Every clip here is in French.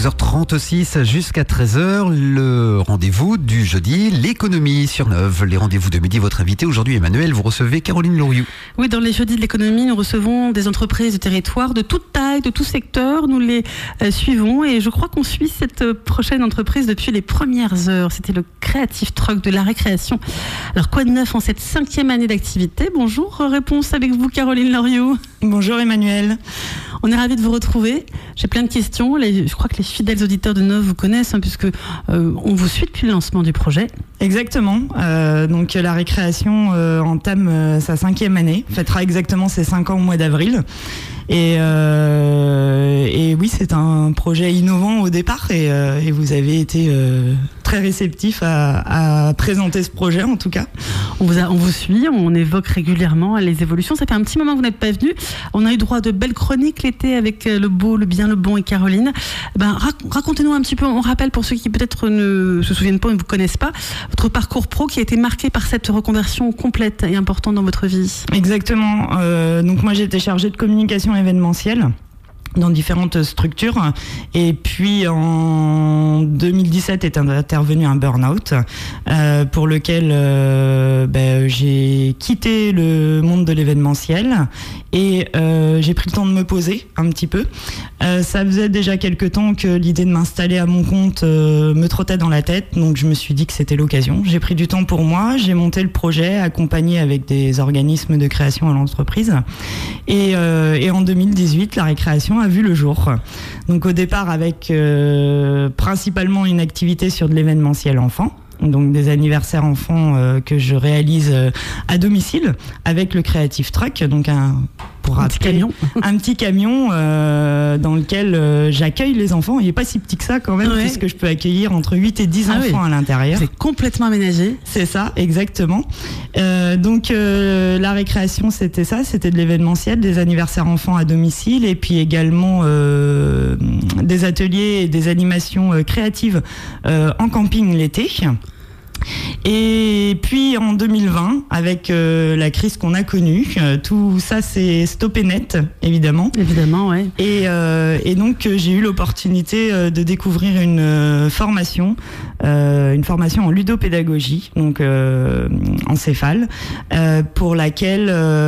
12h36 jusqu'à 13h, le rendez-vous du jeudi, l'économie sur Neuve. Les rendez-vous de midi, votre invité aujourd'hui, Emmanuel, vous recevez Caroline Loriou. Oui, dans les jeudis de l'économie, nous recevons des entreprises de territoire de toute taille, de tout secteur. Nous les suivons et je crois qu'on suit cette prochaine entreprise depuis les premières heures. C'était le Creative Truck de la récréation. Alors, quoi de neuf en cette 5e année d'activité? Bonjour, réponse avec vous, Caroline Loriou. Bonjour Emmanuel. On est ravis de vous retrouver. J'ai plein de questions. Je crois que les fidèles auditeurs de Neuve vous connaissent, puisque on vous suit depuis le lancement du projet. Exactement. Donc la récréation entame sa 5e année. Fêtera exactement ses 5 ans au mois d'avril. Et oui, c'est un projet innovant au départ et vous avez été très réceptif à présenter ce projet en tout cas. On vous suit, on évoque régulièrement les évolutions. Ça fait un petit moment que vous n'êtes pas venu. On a eu droit à de belles chroniques l'été avec le beau, le bien, le bon et Caroline. Racontez-nous un petit peu, on rappelle pour ceux qui peut-être ne se souviennent pas ou ne vous connaissent pas, votre parcours pro qui a été marqué par cette reconversion complète et importante dans votre vie. Exactement. Donc moi j'ai été chargée de communication événementielle dans différentes structures et puis en 2017 est intervenu un burn-out pour lequel j'ai quitté le monde de l'événementiel et j'ai pris le temps de me poser un petit peu. Ça faisait déjà quelques temps que l'idée de m'installer à mon compte me trottait dans la tête, donc je me suis dit que c'était l'occasion. J'ai pris du temps pour moi, j'ai monté le projet accompagné avec des organismes de création à l'entreprise et en 2018 la récréation a vu le jour. Donc au départ avec principalement une activité sur de l'événementiel enfant, donc des anniversaires enfants que je réalise à domicile avec le Creative Truck, donc un petit camion dans lequel j'accueille les enfants. Il n'est pas si petit que ça quand même, puisque je peux accueillir entre 8 et 10 enfants à l'intérieur. C'est complètement aménagé. C'est ça, exactement. Donc la récréation, c'était ça, c'était de l'événementiel, des anniversaires enfants à domicile et puis également des ateliers et des animations créatives en camping l'été. Et puis en 2020, avec la crise qu'on a connue, tout ça s'est stoppé net, évidemment. Évidemment, ouais. Et donc j'ai eu l'opportunité de découvrir une formation en ludopédagogie, donc en céphale, pour laquelle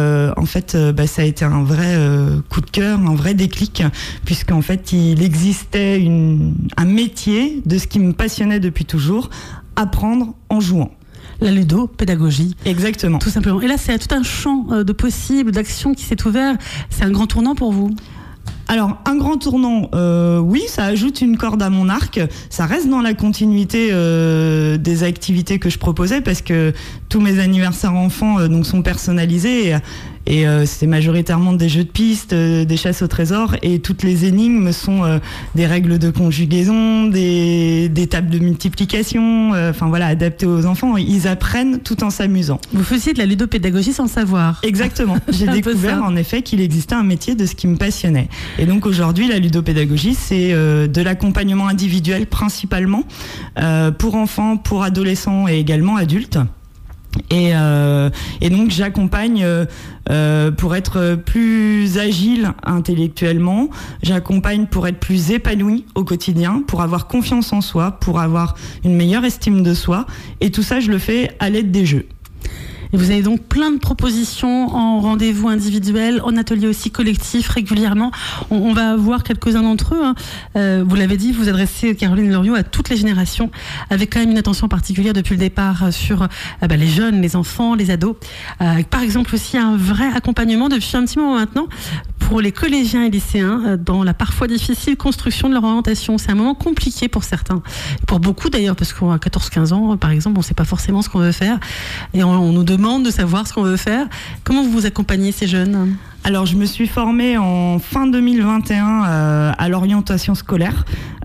ça a été un vrai coup de cœur, un vrai déclic, puisqu'en fait il existait un métier de ce qui me passionnait depuis toujours, apprendre en jouant. La ludopédagogie. Exactement. Tout simplement. Et là, c'est tout un champ de possibles, d'actions qui s'est ouvert. C'est un grand tournant pour vous? Alors, un grand tournant, oui, ça ajoute une corde à mon arc. Ça reste dans la continuité des activités que je proposais parce que tous mes anniversaires enfants sont personnalisés et c'est majoritairement des jeux de piste, des chasses au trésor et toutes les énigmes sont des règles de conjugaison, des tables de multiplication, adaptées aux enfants. Ils apprennent tout en s'amusant. Vous faisiez de la ludopédagogie sans le savoir. Exactement. J'ai découvert en effet qu'il existait un métier de ce qui me passionnait. Et donc aujourd'hui, la ludopédagogie, c'est de l'accompagnement individuel principalement pour enfants, pour adolescents et également adultes. Et donc j'accompagne pour être plus agile intellectuellement, j'accompagne pour être plus épanoui au quotidien, pour avoir confiance en soi, pour avoir une meilleure estime de soi, et tout ça je le fais à l'aide des jeux. Et vous avez donc plein de propositions en rendez-vous individuel, en atelier aussi collectif régulièrement. On va voir quelques-uns d'entre eux. Vous l'avez dit, vous adressez, Caroline Loriou, à toutes les générations, avec quand même une attention particulière depuis le départ sur les jeunes, les enfants, les ados. Par exemple aussi un vrai accompagnement depuis un petit moment maintenant pour les collégiens et lycéens dans la parfois difficile construction de leur orientation. C'est un moment compliqué pour certains, pour beaucoup d'ailleurs, parce qu'à 14-15 ans, par exemple, on ne sait pas forcément ce qu'on veut faire et on nous demande de savoir ce qu'on veut faire. Comment vous accompagnez ces jeunes ? Alors, je me suis formée en fin 2021 à l'orientation scolaire.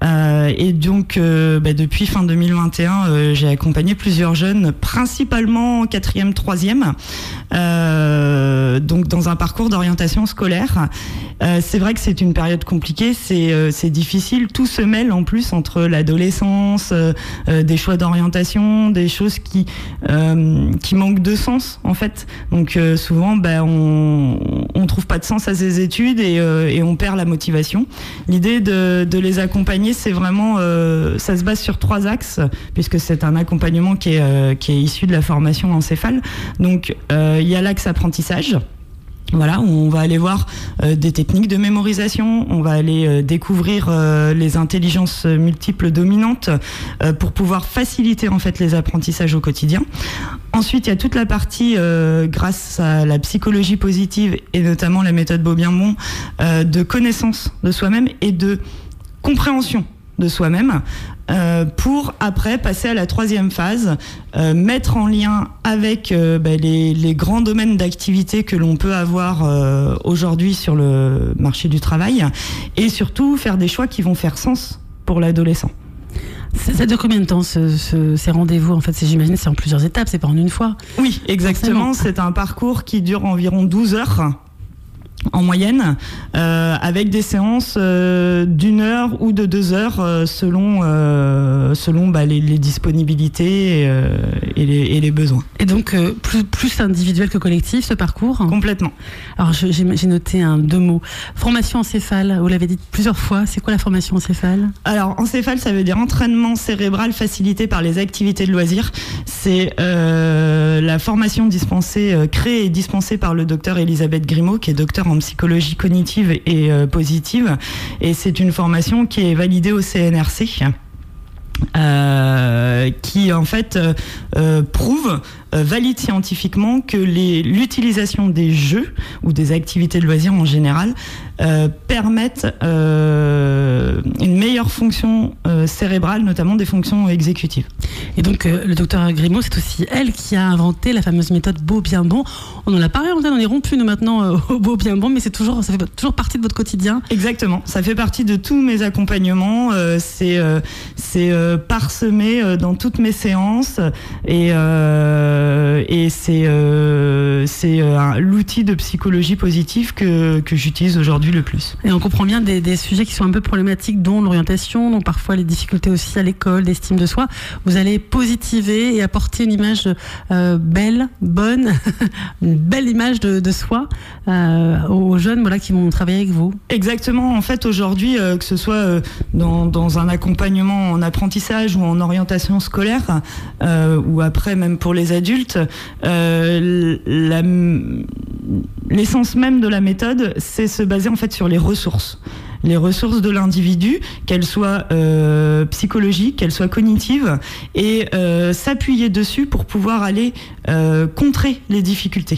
Et donc, depuis fin 2021, j'ai accompagné plusieurs jeunes, principalement en 4e, 3e, donc dans un parcours d'orientation scolaire. C'est vrai que c'est une période compliquée, c'est difficile. Tout se mêle en plus entre l'adolescence, des choix d'orientation, des choses qui manquent de sens, en fait. Donc, souvent, on trouve pas de sens à ses études et on perd la motivation. L'idée de les accompagner, voyez, c'est vraiment, ça se base sur 3 axes, puisque c'est un accompagnement qui est issu de la formation encéphale. Donc, il y a l'axe apprentissage. Voilà, où on va aller voir des techniques de mémorisation, on va aller découvrir les intelligences multiples dominantes pour pouvoir faciliter en fait les apprentissages au quotidien. Ensuite, il y a toute la partie grâce à la psychologie positive et notamment la méthode Beau-Bien-Bon de connaissance de soi-même et de compréhension de soi-même pour après passer à la 3e phase, mettre en lien avec les grands domaines d'activité que l'on peut avoir aujourd'hui sur le marché du travail et surtout faire des choix qui vont faire sens pour l'adolescent. Ça dure combien de temps ces rendez-vous? En fait, j'imagine c'est en plusieurs étapes, c'est pas en une fois. Oui, exactement. C'est un parcours qui dure environ 12 heures. En moyenne, avec des séances d'1 heure ou de 2 heures selon les disponibilités et les besoins. Et donc plus individuel que collectif ce parcours? Complètement. Alors j'ai noté 2 mots. Formation encéphale, vous l'avez dit plusieurs fois, c'est quoi la formation encéphale? Alors encéphale, ça veut dire entraînement cérébral facilité par les activités de loisirs. C'est la formation créée et dispensée par le docteur Elisabeth Grimaud, qui est docteur en psychologie cognitive et positive, et c'est une formation qui est validée au CNRC, qui en fait valide scientifiquement que l'utilisation des jeux ou des activités de loisirs en général permettent une meilleure fonction cérébrale, notamment des fonctions exécutives. Et donc le docteur Grimaud, c'est aussi elle qui a inventé la fameuse méthode Beau-Bien-Bon. On en a parlé, on est rompu nous maintenant au Beau-Bien-Bon, mais ça fait toujours partie de votre quotidien. Exactement, ça fait partie de tous mes accompagnements, c'est parsemé dans toutes mes séances et c'est l'outil de psychologie positive que j'utilise aujourd'hui le plus. Et on comprend bien des sujets qui sont un peu problématiques, dont l'orientation, dont parfois les difficultés aussi à l'école, d'estime de soi. Vous allez positiver et apporter une image belle, bonne, une belle image de soi aux jeunes qui vont travailler avec vous. Exactement. En fait, aujourd'hui, que ce soit dans un accompagnement en apprentissage ou en orientation scolaire, ou après même pour les adultes, l'essence même de la méthode, c'est se baser en fait sur les ressources de l'individu, qu'elles soient psychologiques, qu'elles soient cognitives, et s'appuyer dessus pour pouvoir aller contrer les difficultés.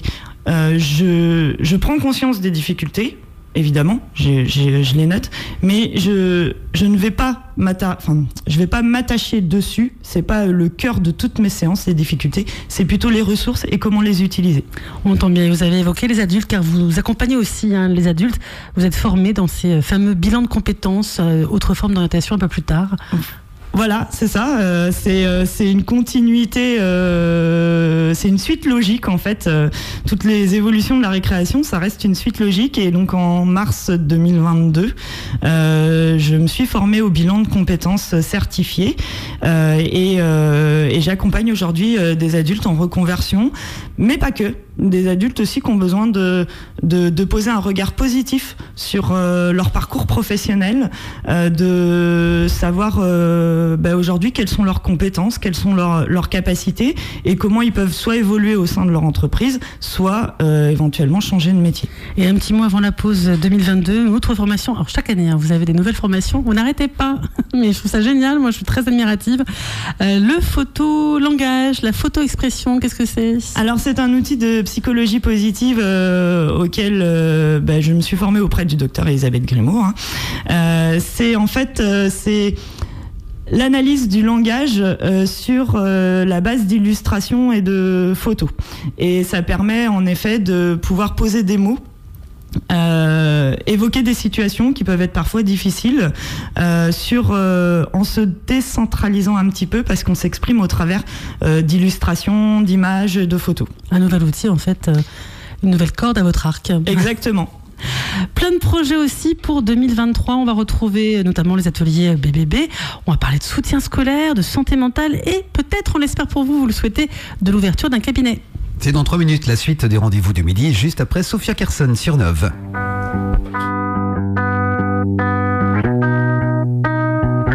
Je prends conscience des difficultés, évidemment, je les note, mais je ne vais pas m'attacher dessus. C'est pas le cœur de toutes mes séances, les difficultés. C'est plutôt les ressources et comment les utiliser. On entend bien. Vous avez évoqué les adultes, car vous accompagnez aussi les adultes. Vous êtes formés dans ces fameux bilans de compétences, autre forme d'orientation un peu plus tard. Voilà, c'est ça. C'est une continuité, c'est une suite logique en fait. Toutes les évolutions de la récréation, ça reste une suite logique. Et donc en mars 2022, je me suis formée au bilan de compétences certifié et j'accompagne aujourd'hui des adultes en reconversion, mais pas que. Des adultes aussi qui ont besoin de poser un regard positif sur leur parcours professionnel, de savoir aujourd'hui quelles sont leurs compétences, quelles sont leurs capacités et comment ils peuvent soit évoluer au sein de leur entreprise, soit éventuellement changer de métier. Et un petit mot avant la pause 2022, une autre formation. Alors chaque année, vous avez des nouvelles formations. Vous n'arrêtez pas, mais je trouve ça génial. Moi, je suis très admirative. Le photo-langage, la photo-expression, qu'est-ce que c'est? Alors c'est un outil de psychologie positive auquel je me suis formée auprès du docteur Elisabeth Grimaud. C'est en fait c'est l'analyse du langage sur la base d'illustrations et de photos. Et ça permet en effet de pouvoir poser des mots, évoquer des situations qui peuvent être parfois difficiles en se décentralisant un petit peu parce qu'on s'exprime au travers d'illustrations, d'images, de photos. Un nouvel outil en fait, une nouvelle corde à votre arc. Exactement. Plein de projets aussi pour 2023. On va retrouver notamment les ateliers BBB. On va parler de soutien scolaire, de santé mentale et peut-être, on l'espère pour vous, vous le souhaitez, de l'ouverture d'un cabinet. C'est dans 3 minutes la suite des rendez-vous du midi, juste après Sophia Kerson sur 9.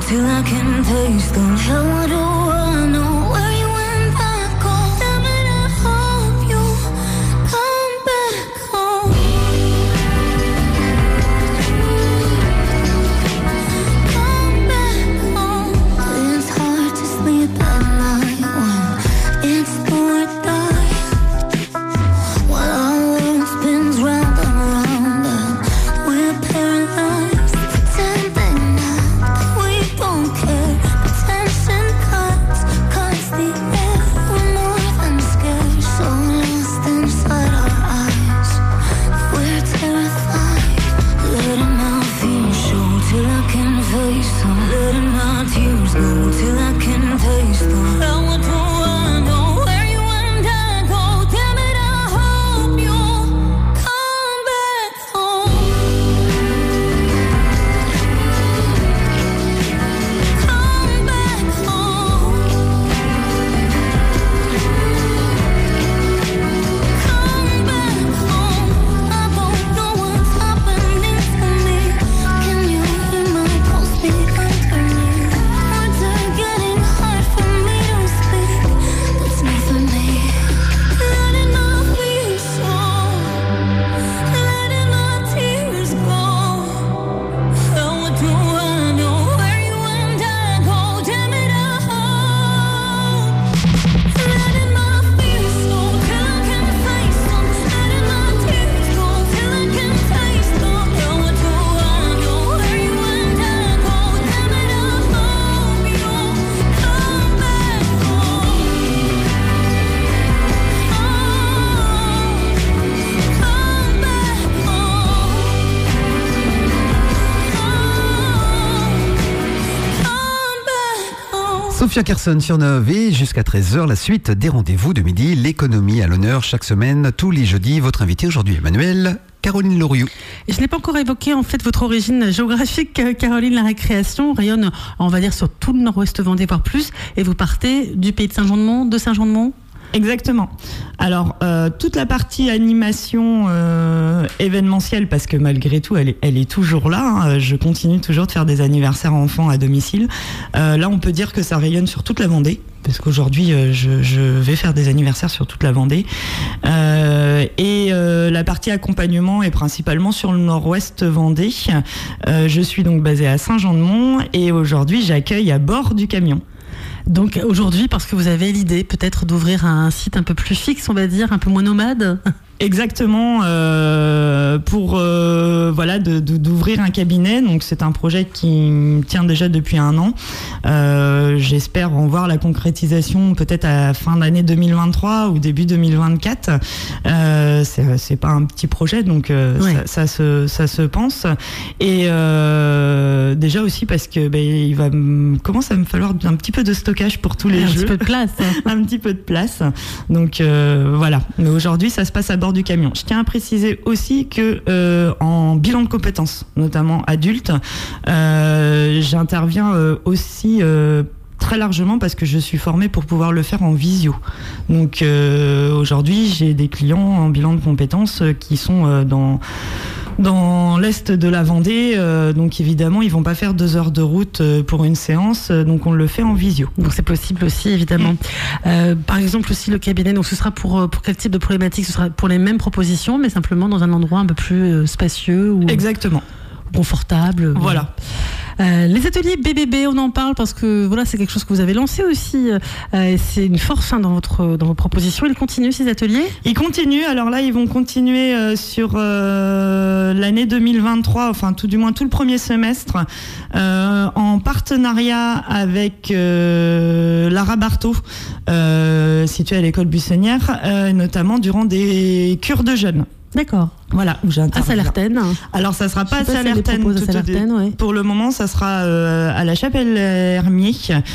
till I can taste them. How do I know where you went back home? Damn it, I hope you come back home. Come back home. It's hard to sleep at night when it's do or die. While our world spins round and round and we're paralyzed, pretending that we don't care. Attention cuts the air. We're more than scared, so lost inside our eyes. We're terrified, letting our fears show till I can face them. Letting our tears go till I can taste them. How do I know where you and I go? Damn it, I hope you come back home. Come back home. Come back home. I don't know what's happening to me. Can you hear my pulse beat underneath? Words are getting hard for me to speak. That's not for me. Letting my fears show, letting my tears go. How do I know where you and I go? Damn it, I hope. Letting my fears show till I can face them. Letting my tears go till I can taste them. How do I know where you and I go? Damn it, I hope you come back home. Come back home. Sophia Carson sur 9 et jusqu'à 13h, la suite des rendez-vous de midi, l'économie à l'honneur chaque semaine, tous les jeudis. Votre invité aujourd'hui, Emmanuel, Caroline Loriot. Et je n'ai pas encore évoqué en fait votre origine géographique, Caroline. La récréation rayonne, on va dire, sur tout le nord-ouest vendée, voire plus. Et vous partez du pays de Saint-Jean-de-Mont, de Saint-Jean-de-Mont. Exactement. Alors, toute la partie animation événementielle, parce que malgré tout, elle est toujours là. Hein. Je continue toujours de faire des anniversaires enfants à domicile. Là, on peut dire que ça rayonne sur toute la Vendée, parce qu'aujourd'hui, je vais faire des anniversaires sur toute la Vendée. Et la partie accompagnement est principalement sur le nord-ouest Vendée. Je suis donc basée à Saint-Jean-de-Mont et aujourd'hui, j'accueille à bord du camion. Donc aujourd'hui, parce que vous avez l'idée peut-être d'ouvrir un site un peu plus fixe, on va dire, un peu moins nomade. Exactement, pour voilà d'ouvrir un cabinet. Donc c'est un projet qui me tient déjà depuis 1 an. J'espère en voir la concrétisation peut-être à fin d'année 2023 ou début 2024. C'est pas un petit projet, donc ouais. ça se pense. Et déjà aussi parce que il commence à me falloir un petit peu de stockage pour tous les jeux. Un petit peu de place. Un petit peu de place. Donc voilà. Mais aujourd'hui, ça se passe à bord du camion. Je tiens à préciser aussi que en bilan de compétences, notamment adultes, j'interviens aussi très largement parce que je suis formée pour pouvoir le faire en visio. Donc aujourd'hui, j'ai des clients en bilan de compétences qui sont dans l'est de la Vendée, donc évidemment ils vont pas faire 2 heures de route pour une séance, donc on le fait en visio. Donc c'est possible aussi évidemment. Par exemple aussi le cabinet, donc ce sera pour quel type de problématique? Ce sera pour les mêmes propositions, mais simplement dans un endroit un peu plus spacieux ou exactement confortable. Voilà. Les ateliers BBB, on en parle parce que voilà, c'est quelque chose que vous avez lancé aussi. C'est une force dans vos propositions. Ils continuent ces ateliers? Ils continuent. Alors là, ils vont continuer sur l'année 2023, enfin tout du moins tout le premier semestre, en partenariat avec Lara Barthaud, située à l'école buissonnière, notamment durant des cures de jeunes. D'accord. Voilà, où j'interviens. À Salertaine. Alors ça sera pas à Salertaine. Ouais. Pour le moment, ça sera à la Chapelle Hermier,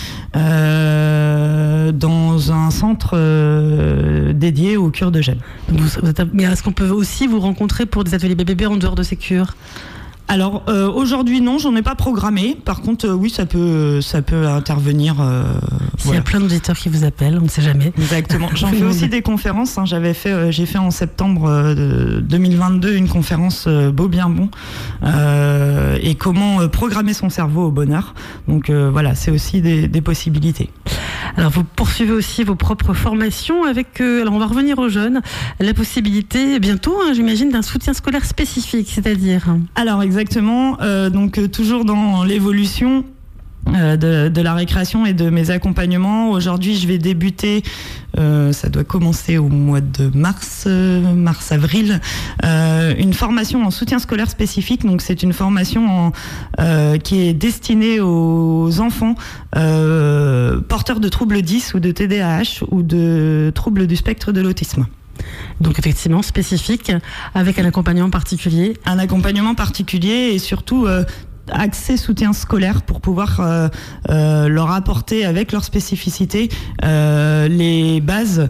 dans un centre dédié aux cures de jeunes. Mais est-ce qu'on peut aussi vous rencontrer pour des ateliers BBB en dehors de ces cures? Alors aujourd'hui non, j'en ai pas programmé. Par contre oui, ça peut intervenir. S'il y a plein d'auditeurs qui vous appellent, on ne sait jamais. Exactement. J'en fais aussi des conférences. Hein. J'ai fait en septembre 2022 une conférence Beau bien bon et comment programmer son cerveau au bonheur. Donc voilà, c'est aussi des possibilités. Alors vous poursuivez aussi vos propres formations avec, alors on va revenir aux jeunes, la possibilité bientôt, j'imagine, d'un soutien scolaire spécifique, c'est-à-dire. Alors exactement, donc toujours dans l'évolution de la récréation et de mes accompagnements. Aujourd'hui, je vais débuter, ça doit commencer au mois de mars-avril, une formation en soutien scolaire spécifique. Donc, c'est une formation qui est destinée aux enfants porteurs de troubles 10 ou de TDAH ou de troubles du spectre de l'autisme. Donc effectivement spécifique, avec un accompagnement particulier. Un accompagnement particulier et surtout accès soutien scolaire pour pouvoir leur apporter avec leur spécificité les bases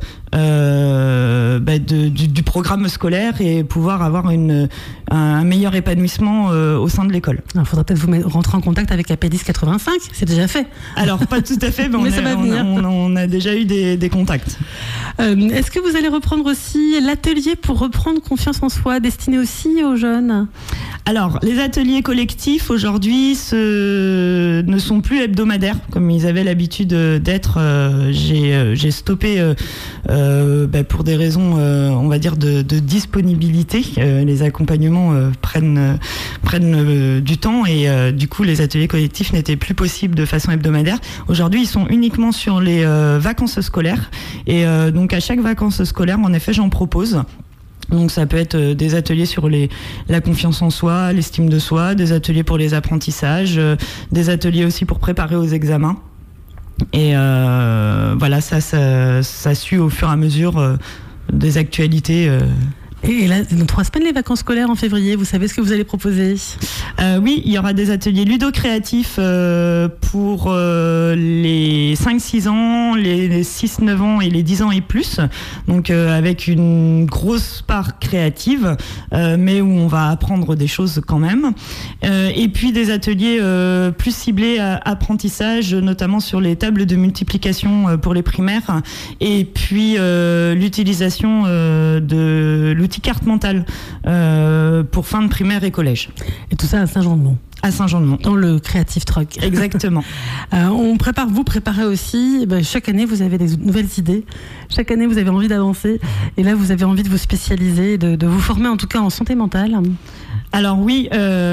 du programme scolaire et pouvoir avoir un meilleur épanouissement au sein de l'école. Il faudra peut-être vous rentrer en contact avec AP10 85, c'est déjà fait. Alors pas tout à fait, mais ça va venir. On a déjà eu des contacts. Est-ce que vous allez reprendre aussi l'atelier pour reprendre confiance en soi, destiné aussi aux jeunes ? Alors, les ateliers collectifs aujourd'hui ne sont plus hebdomadaires comme ils avaient l'habitude d'être. J'ai stoppé pour des raisons, on va dire, de disponibilité. Les accompagnements prennent du temps et du coup, les ateliers collectifs n'étaient plus possibles de façon hebdomadaire. Aujourd'hui, ils sont uniquement sur les vacances scolaires et donc à chaque vacances scolaires, en effet, j'en propose. Donc ça peut être des ateliers sur la confiance en soi, l'estime de soi, des ateliers pour les apprentissages, des ateliers aussi pour préparer aux examens. Et voilà, ça suit au fur et à mesure des actualités. Et là, dans 3 semaines, les vacances scolaires en février, vous savez ce que vous allez proposer ? Oui, il y aura des ateliers ludocréatifs pour les 5-6 ans, les 6-9 ans et les 10 ans et plus. Donc avec une grosse part créative, mais où on va apprendre des choses quand même. Et puis des ateliers plus ciblés à apprentissage, notamment sur les tables de multiplication pour les primaires. Et puis l'utilisation de l'outil carte mentale pour fin de primaire et collège. Et tout ça à Saint-Jean-de-Mont. À Saint-Jean-de-Mont. Dans le Creative Truck. Exactement. Vous préparez aussi, chaque année vous avez des nouvelles idées, chaque année vous avez envie d'avancer, et là vous avez envie de vous spécialiser, de vous former en tout cas en santé mentale. Alors oui,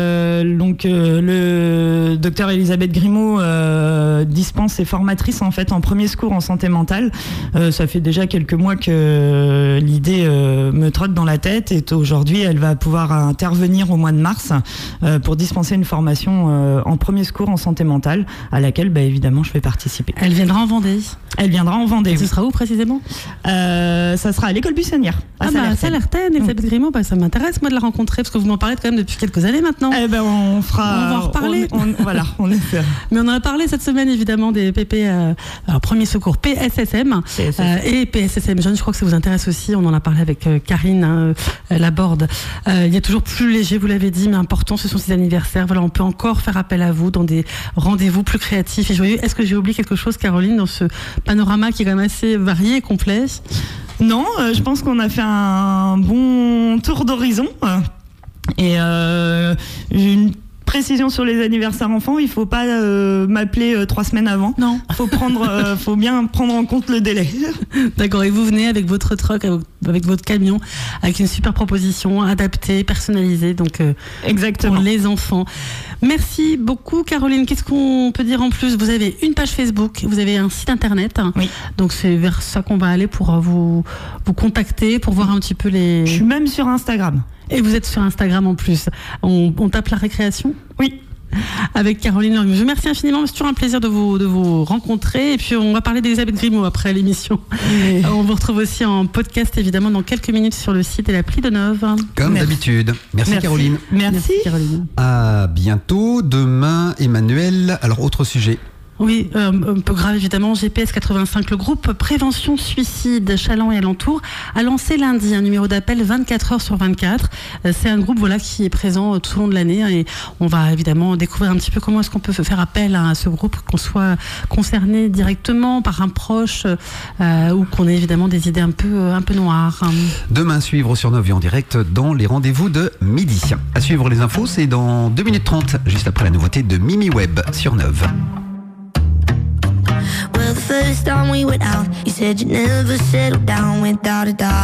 le docteur Elisabeth Grimaud dispense et formatrice en fait en premier secours en santé mentale. Ça fait déjà quelques mois que l'idée me trotte dans la tête et aujourd'hui elle va pouvoir intervenir au mois de mars pour dispenser une formation en premier secours en santé mentale à laquelle évidemment je vais participer. Elle viendra en Vendée. Elle viendra en Vendée. Ce sera où précisément ? Ça sera à l'école Buissonnière. À Sallertaine, Elisabeth Grimaud, ça m'intéresse moi de la rencontrer parce que vous m'en parlez quand même depuis quelques années maintenant. On va en reparler. On espère. Mais on en a parlé cette semaine évidemment des PP, premier secours PSSM et PSSM Jeunes. Je crois que ça vous intéresse aussi. On en a parlé avec Karine Laborde. Il y a toujours plus léger, vous l'avez dit, mais important. Ce sont ces anniversaires. Voilà, on peut encore faire appel à vous dans des rendez-vous plus créatifs et joyeux. Est-ce que j'ai oublié quelque chose, Caroline, dans ce panorama qui est quand même assez varié et complet ? Non, je pense qu'on a fait un bon tour d'horizon. Et une précision sur les anniversaires enfants, il faut pas m'appeler 3 semaines avant. Non. Faut bien prendre en compte le délai. D'accord, et vous venez avec votre truck, avec votre camion, avec une super proposition adaptée, personnalisée, donc exactement, pour les enfants. Merci beaucoup Caroline. Qu'est-ce qu'on peut dire en plus ? Vous avez une page Facebook, vous avez un site internet. Oui. Donc c'est vers ça qu'on va aller pour vous contacter, pour voir un petit peu les... Je suis même sur Instagram. Et vous êtes sur Instagram en plus. On tape la récréation ? Oui. Avec Caroline Loriot. Je vous remercie infiniment, c'est toujours un plaisir de vous rencontrer. Et puis on va parler d'Elisabeth Grimaud après l'émission. Oui. On vous retrouve aussi en podcast évidemment dans quelques minutes sur le site et l'appli de Nov. Comme d'habitude. Merci Caroline. Merci Caroline. À bientôt. Demain, Emmanuel. Alors autre sujet. Oui, un peu grave évidemment. GPS 85, le groupe Prévention Suicide Châlons et alentours, a lancé lundi un numéro d'appel 24 heures sur 24. C'est un groupe qui est présent tout au long de l'année et on va évidemment découvrir un petit peu comment est-ce qu'on peut faire appel à ce groupe, qu'on soit concerné directement par un proche ou qu'on ait évidemment des idées un peu noires. Demain, suivre sur 9 et en direct dans les rendez-vous de midi. À suivre les infos, c'est dans 2 minutes 30, juste après la nouveauté de Mimi Webb sur 9. Well, the first time we went out, you said you never settled down without a doubt.